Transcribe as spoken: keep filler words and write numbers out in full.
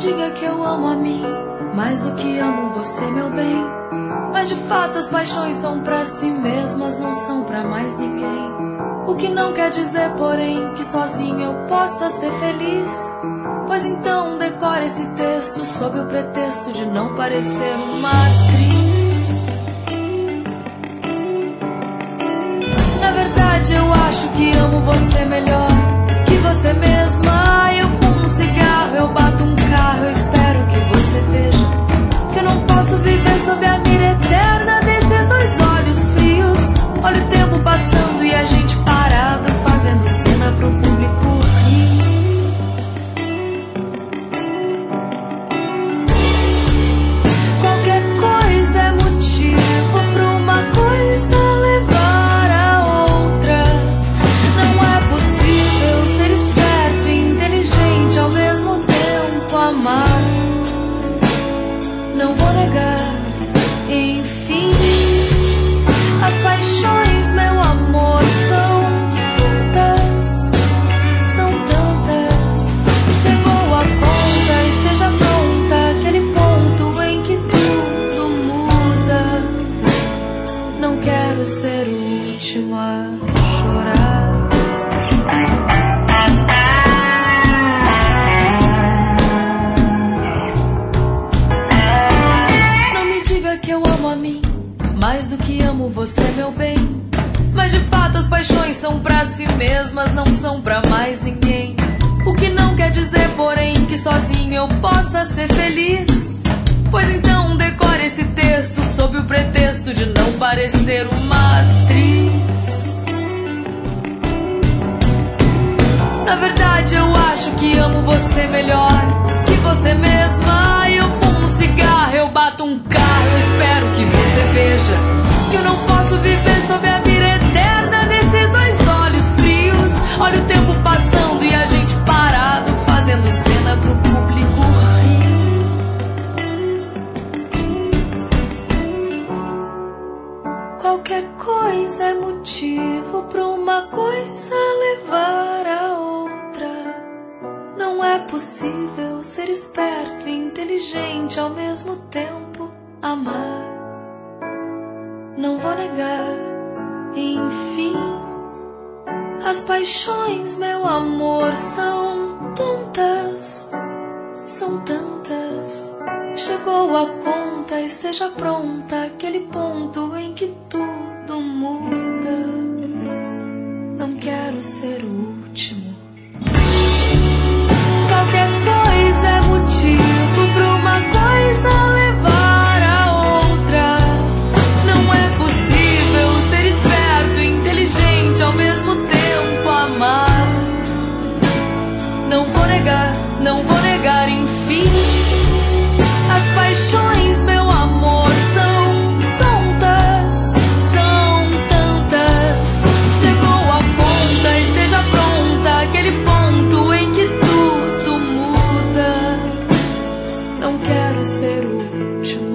diga que eu amo a mim mais do que amo você, meu bem. Mas de fato as paixões são pra si mesmas, não são pra mais ninguém. O que não quer dizer, porém, que sozinho eu possa ser feliz. Pois então decore esse texto sob o pretexto de não parecer uma atriz. Na verdade eu acho que amo você melhor que você mesma. Eu fumo um cigarro, eu bato um carro, eu espero que você veja que eu não posso viver sob a mira eterna desses dois olhos frios. Olha o tempo passando e a gente parado, fazendo cena pro público rir. Qualquer coisa é motivo pra uma coisa levar a outra. Não é possível ser esperto e inteligente ao mesmo tempo amar. Não vou negar, enfim, as paixões, meu amor, são tantas, são tantas. Chegou a conta, esteja pronta, aquele ponto em que tudo muda. Não quero ser o último a chorar. Que eu amo a mim mais do que amo você, meu bem. Mas de fato as paixões são pra si mesmas, não são pra mais ninguém. O que não quer dizer, porém, que sozinho eu possa ser feliz. Pois então decore esse texto sob o pretexto de não parecer uma atriz. Na verdade eu acho que amo você melhor que você mesma. Eu fumo um cigarro, eu bato um carro, eu espero que você veja que eu não posso viver sob a mira eterna desses dois olhos frios. Olha o tempo passando e a gente parado, fazendo cena pro público rir. Qualquer coisa é motivo pra uma coisa levar a outra. Não é possível ser esperto e inteligente ao mesmo tempo amar. Não vou negar, enfim, as paixões, meu amor, são tontas, são tantas. Chegou a conta, esteja pronta, aquele ponto em que tudo muda. Não quero ser o último. Qualquer coisa é motivo pra uma coisa levar a outra. Não é possível ser esperto e inteligente ao mesmo tempo amar. Não vou negar, não vou negar, enfim, as paixões, meu amor, são tontas, são tantas. Chegou a conta, esteja pronta, aquele ponto em que tudo muda. Não quero ser o último